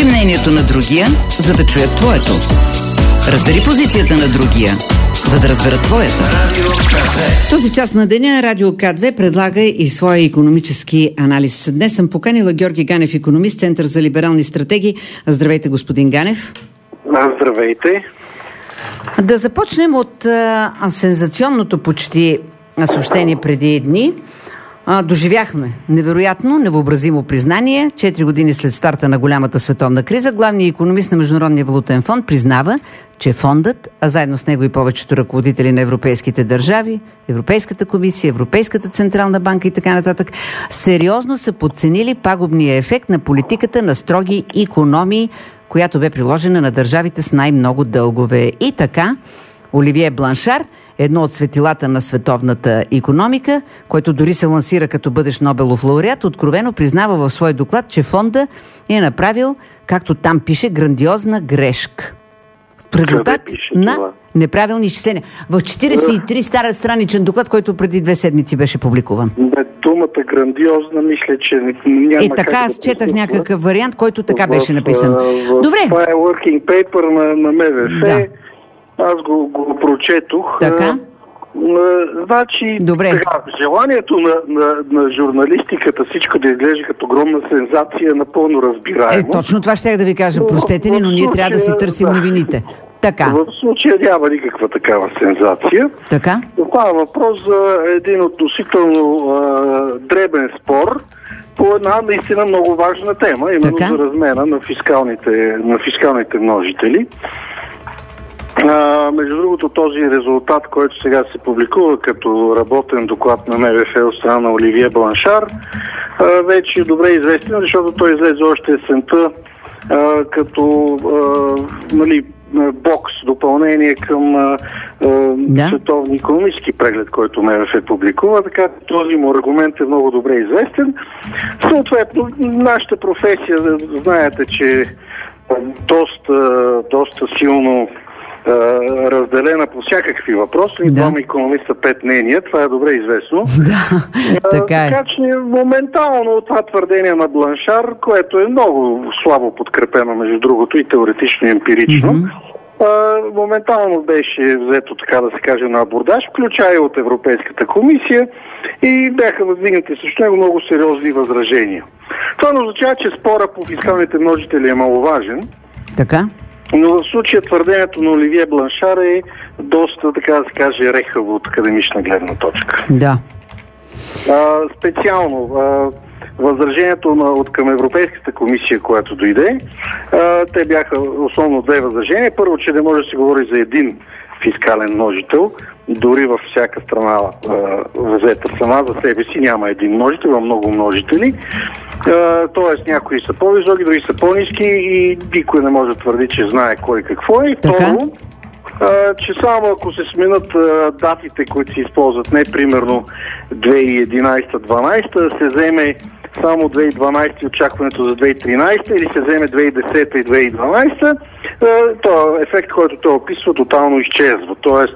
Чуй мнението на другия, за да чуят твоето. Разбери позицията на другия, за да разберат твоята. В този час на деня Радио К2 предлага и своя икономически анализ. Днес съм поканила Георги Ганев, икономист, Център за либерални стратегии. Здравейте, господин Ганев. Здравейте. Да започнем от сензационното почти съобщение преди дни. Доживяхме невероятно, невъобразимо признание. 4 години след старта на голямата световна криза, главният икономист на Международния валутен фонд признава, че фондът, а заедно с него и повечето ръководители на европейските държави, Европейската комисия, Европейската централна банка и така нататък, сериозно са подценили пагубния ефект на политиката на строги икономии, която бе приложена на държавите с най-много дългове. И така, Оливие Бланшар, едно от светилата на световната икономика, който дори се лансира като бъдещ Нобелов лауреат, откровено признава в свой доклад, че фонда е направил, както там пише, грандиозна грешка. В резултат на неправилни изчисления. В 43 стара страничен доклад, който преди 2 седмици беше публикуван. Думата грандиозна, мисля, че няма така, аз четах някакъв вариант, който така беше написан. Добре. Това е working paper на МВФ. Да. Аз го прочетох. Така? Значи, добре. Желанието на журналистиката всичко да изглежда като огромна сензация е напълно разбираемо. Точно това щях да ви кажа. Простете ни, но ние трябва да си търсим новините. Така. В случая няма никаква такава сензация. Така? Това е въпрос за един относително дребен спор по една наистина много важна тема, именно за размера на фискалните множители. Между другото, този резултат, който сега се публикува като работен доклад на МВФ от страна на Оливие Бланшар, вече е добре известен, защото той излезе още есента като бокс, допълнение към световни икономически преглед, който МВФ публикува, така този му аргумент е много добре известен. Съответно, нашата професия, знаете, че доста силно разделена по всякакви въпроси. Двама икономиста, 5 мнения. Това е добре известно. Така че моментално това твърдение на Бланшар, което е много слабо подкрепено, между другото, и теоретично, и емпирично, моментално беше взето, така да се каже, на абордаж, включая от Европейската комисия, и бяха въздигнати срещу него много сериозни възражения. Това не означава, че спора по фискалните множители е маловажен. Така. Но в случая твърдението на Оливие Бланшар е доста, така да се каже, рехаво от академична гледна точка. Да. Специално възражението от към Европейската комисия, която дойде, те бяха основно 2 възражения. Първо, че не може да се говори за един фискален множител, дори във всяка страна взета сама за себе си няма един множител, има много множители. Тоест някои са по-високи, други са по-ниски и никой не може да твърди, че знае кой какво е. И второ, че само ако се сменят датите, които се използват, не примерно 2011-2012, да се вземе само 2012 и очакването за 2013, или се вземе 2010 и 2012, то ефект, който той описва, тотално изчезва. Тоест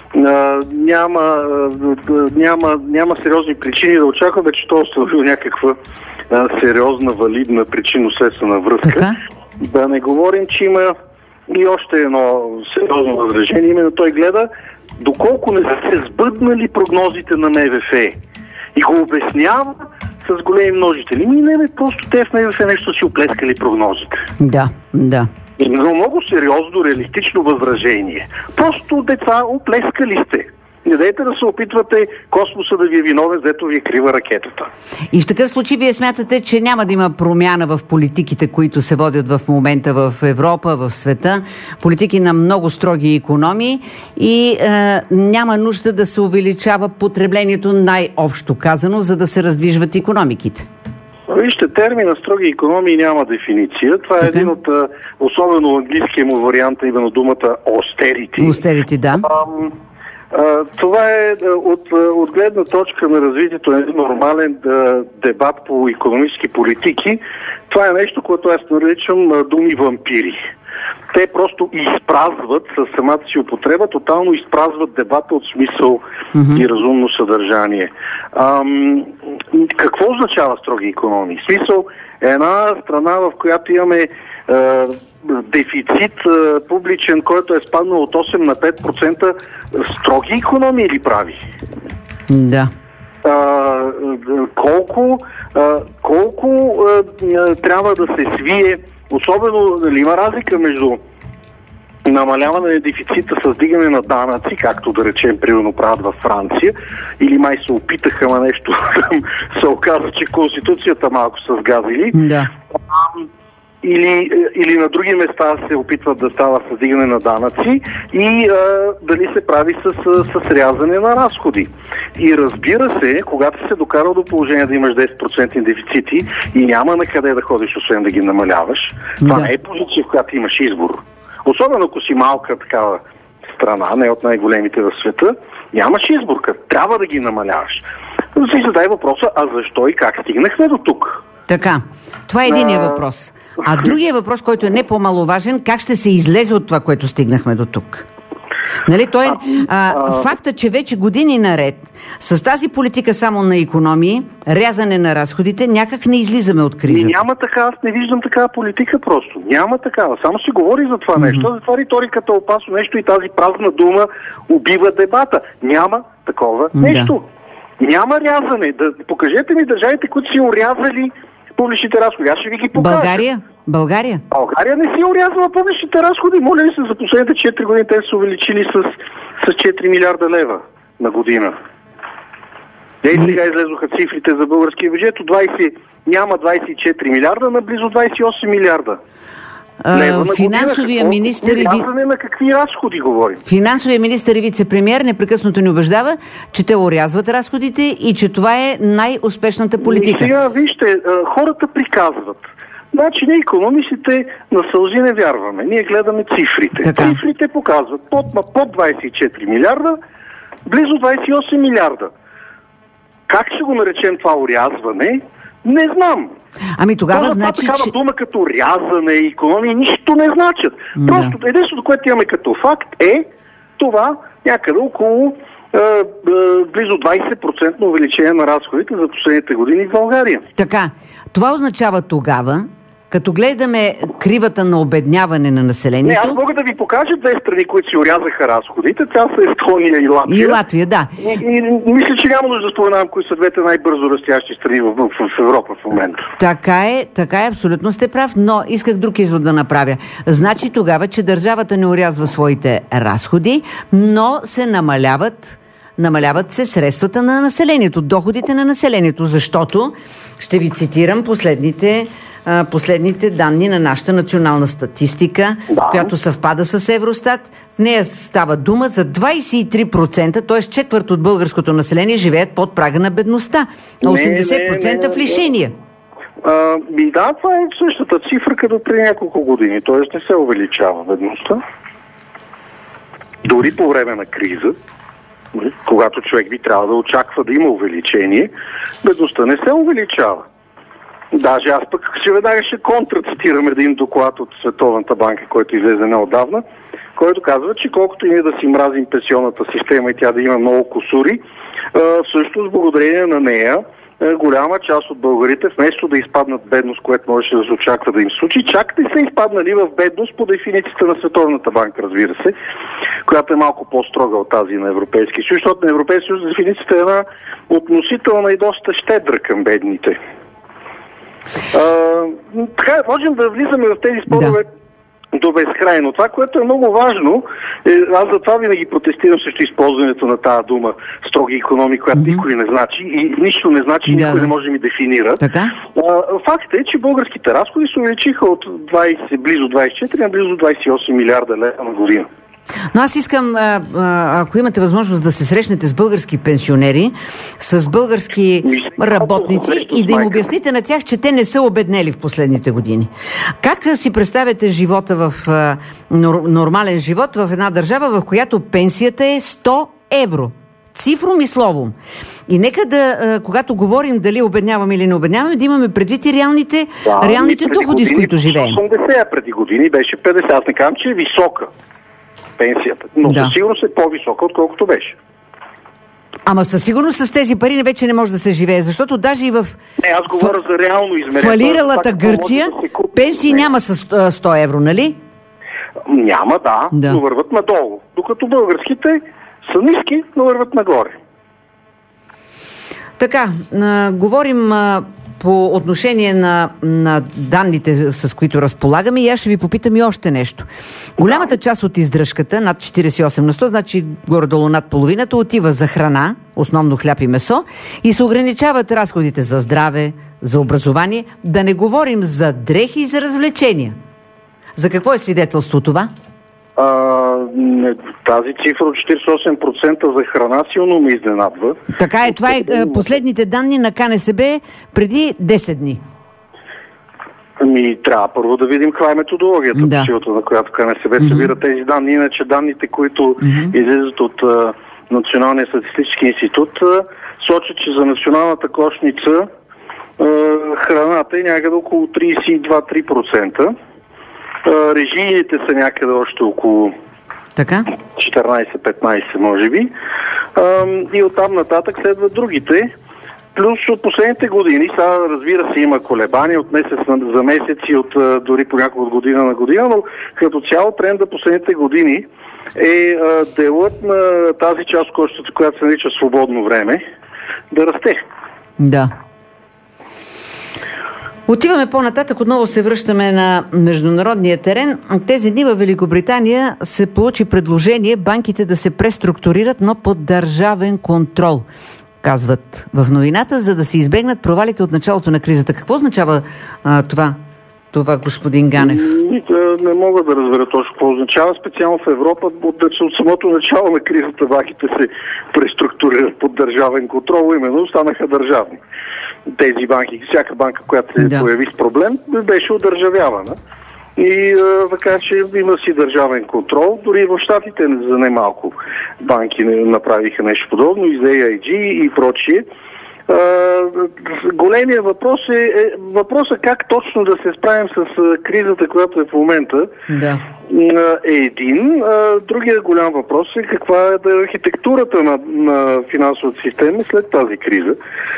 няма сериозни причини да очакваме, че той установил някаква сериозна, валидна причинно-следствена връзка. Така? Да не говорим, че има и още едно сериозно възражение. Именно той гледа доколко не са се сбъднали прогнозите на МВФ. И го обяснява с големи множители. Не, просто те в МВФ нещо си оплескали прогнозите. Да. Но много сериозно, реалистично възражение. Просто деца оплескали сте. Не дайте да се опитвате космоса да ви е виновен, зато ви е крива ракетата. И в такъв случай вие смятате, че няма да има промяна в политиките, които се водят в момента в Европа, в света. Политики на много строги икономии и няма нужда да се увеличава потреблението, най-общо казано, за да се раздвижват икономиките. Вижте, термина строги икономии няма дефиниция. Това е един от, особено английския му вариант, именно думата austerity. Austerity, да. Това е от гледна точка на развитието на един нормален дебат по икономически политики. Това е нещо, което аз наричам думи вампири. Те просто изпразват със самата си употреба, тотално изпразват дебата от смисъл и разумно съдържание. Какво означава строги икономии? В смисъл, една страна, в която имаме дефицит публичен, който е спаднал от 8 на 5%, строги икономии ли прави? Да. Колко трябва да се свие, особено дали има разлика между намаляване на дефицита с дигане на данъци, както да речем, примерно правят във Франция, или май се опитаха, ама нещо там се оказа, че Конституцията малко са сгазили. Да. Или на други места се опитват да става с дигане на данъци и дали се прави с рязане на разходи. И разбира се, когато се докара до положение да имаш 10% дефицити и няма на къде да ходиш, освен да ги намаляваш, това не е позиция, в която имаш избор. Особено ако си малка такава страна, не от най-големите в света, нямаш избор, трябва да ги намаляваш. Но си задай въпроса, а защо и как стигнахме до тук? Така, това е единия въпрос. А другия въпрос, който е не по-маловажен, как ще се излезе от това, което стигнахме до тук? Нали, факта, че вече години наред с тази политика само на икономии, рязане на разходите, някак не излизаме от кризата. Няма така, аз не виждам такава политика просто. Няма такава. Само се говори за това нещо. Затова риториката е опасно нещо и тази празна дума убива дебата. Няма такова нещо. Няма рязане. Покажете ми държавите, които си орязали публичните разходи. Аз ще ви ги покажа. България не си орязала публичните разходи. Моля ви се, за последните 4 години те са увеличили с 4 милиарда лева на година. Сега излезоха цифрите за българския бюджет. Няма 24 милиарда на близо 28 милиарда. Финансовия министър на какви разходи говорим? Финансовия министър и вице-премиер непрекъснато ни убеждава, че те орязват разходите и че това е най-успешната политика. И сега вижте, хората приказват. Значи ние икономистите на сълзи не вярваме. Ние гледаме цифрите. Така. Цифрите показват под 24 милиарда, близо 28 милиарда. Как ще го наречем това орязване? Не знам. Ами тогава значи, такава дума като рязане и икономии нищо не значат. Просто единството, което имаме като факт е това някъде около близо 20% увеличение на разходите за последните години в България. Така, това означава тогава, като гледаме кривата на обедняване на населението... Аз мога да ви покажа две страни, които си орязаха разходите. Това са Естония и Латвия. И Латвия, да. И мисля, че няма нужда да споменавам кои са двете най-бързо растящи страни в Европа в момента. Така е, абсолютно сте прав, но исках друг извод да направя. Значи тогава, че държавата не орязва своите разходи, но се намаляват се средствата на населението, доходите на населението, защото, ще ви цитирам последните данни на нашата национална статистика, която съвпада с Евростат. В нея става дума за 23%, т.е. четвърт от българското население живеят под прага на бедността, а 80% в лишения. Да, това е същата цифра като преди няколко години, т.е. не се увеличава бедността. Дори по време на криза, когато човек би трябва да очаква да има увеличение, бедността не се увеличава. Даже аз пък веднага ще контрацитирам един доклад от Световната банка, който излезе неотдавна, който казва, че колкото и ние да си мразим пенсионната система и тя да има много кусури, всъщност благодарение на нея голяма част от българите, вместо да изпаднат в бедност, което можеше да се очаква да им случи, чак не са изпаднали в бедност по дефиницията на Световната банка, разбира се, която е малко по-строга от тази на Европейския съюз, защото на Европейския съюз дефиницията е една относителна и доста щедра към бедните. Така, можем да влизаме в тези спорове до безкрайно. Това, което е много важно, аз затова винаги протестирам срещу използването на тази дума строги икономии, която никой не значи и нищо не значи, никой не може да ми дефинира. Факт е, че българските разходи се увеличиха от близо 24 на близо 28 милиарда лева на година. Но аз искам, ако имате възможност да се срещнете с български пенсионери, с български работници и да им обясните на тях, че те не са обеднели в последните години. Как си представяте живота в нормален живот в една държава, в която пенсията е 100 евро? цифром и словом. И нека да, когато говорим дали обедняваме или не обедняваме, да имаме предвид и реалните доходи, с които живеем. 80, преди години беше 50. Аз не казвам, че е висока пенсията, но със сигурност е по-висока, отколкото беше. Ама със сигурност с тези пари вече не може да се живее, защото даже и в аз говоря за реално измерение. Фалиралата Гърция пенсии няма с 100 евро, нали? Няма, но върват надолу. Докато българските са ниски, но върват нагоре. Така, говорим по отношение на данните, с които разполагаме, и аз ще ви попитам и още нещо. Голямата част от издръжката, над 48%, значи горе-долу над половината, отива за храна, основно хляб и месо, и се ограничават разходите за здраве, за образование, да не говорим за дрехи и за развлечения. За какво е свидетелство това? Тази цифра от 48% за храна силно ме изненадва. Така е, това е последните данни на КНСБ преди 10 дни. Трябва първо да видим каква е методологията, по силата на която КНСБ събира тези данни. Иначе данните, които излизат от Националния статистически институт, сочат, че за националната кошница храната е някъде около 32-3%. Режийните са някъде още около 14-15, може би. И оттам нататък следват другите. Плюс от последните години, сега разбира се има колебания от месец за месец и от дори понякога от година на година, но като цяло тренда последните години е делът на тази част от кошницата, която се нарича свободно време, да расте. Да. Отиваме по-нататък, отново се връщаме на международния терен. Тези дни във Великобритания се получи предложение банките да се преструктурират, но под държавен контрол, казват в новината, за да се избегнат провалите от началото на кризата. Какво означава това, господин Ганев? Не мога да разбера точно какво означава. Специално в Европа от самото начало на кризата банките се преструктурират под държавен контрол, именно станаха държавни. Тези банки, всяка банка, която се появи с проблем, беше одържавявана. И така, че има си държавен контрол. Дори в Щатите за немалко банки направиха нещо подобно, и за AIG и прочие. Големия въпрос е въпросът как точно да се справим с кризата, която е в момента. Е един. Другия голям въпрос е каква е архитектурата на финансовата система след тази криза.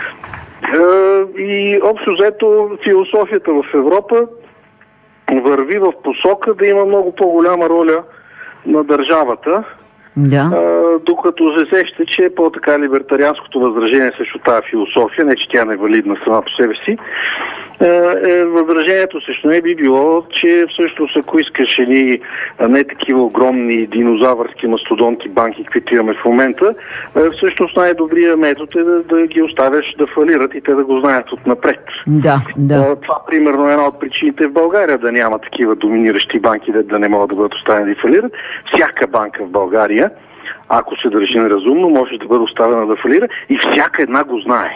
И общо взето философията в Европа върви в посока да има много по-голяма роля на държавата, докато се сеща, че е по-така либертарианското възражение срещу тази философия, не че тя не е валидна сама по себе си, възражението срещу не би било, че всъщност ако искаш едни не такива огромни динозавърски мастодонти банки, каквито имаме в момента, всъщност най-добрият метод е да ги оставяш да фалират и те да го знаят отнапред. Това примерно е една от причините в България да няма такива доминиращи банки, да не могат да бъдат оставени да фалират. Всяка банка в България, ако се държи неразумно, може да бъде оставена да фалира и всяка една го знае.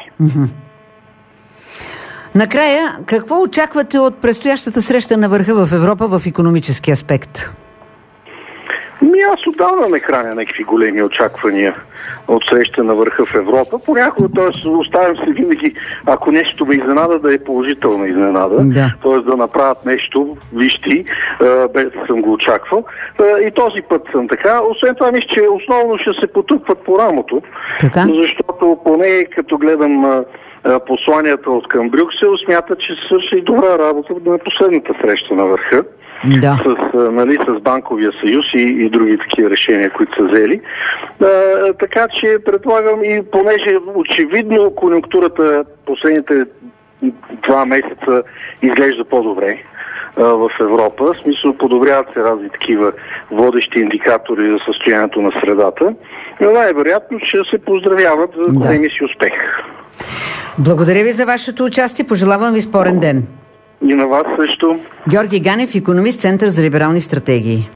Накрая, какво очаквате от предстоящата среща на върха в Европа в икономически аспект? Аз отдавна не храня някакви големи очаквания от среща на върха в Европа. Понякога, т.е. оставям се винаги, ако нещо ме изненада, да е положителна изненада. Т.е. да направят нещо, вижти, без да съм го очаквал. И този път съм така. Освен това, мисля, че основно ще се потупват по рамото. Защото поне като гледам посланията от към Брюксел, смятат, че се свърши добра работа на последната среща на върха. С Банковия съюз и други такива решения, които са взели. Така че предполагам, и понеже очевидно конюнктурата последните 2 месеца изглежда по-добре в Европа, в смисъл подобряват се разни такива водещи индикатори за състоянието на средата, но най-вероятно ще се поздравяват за големи си успех. Благодаря ви за вашето участие. Пожелавам ви спорен ден. И на вас също. Георги Ганев, икономист, Център за либерални стратегии.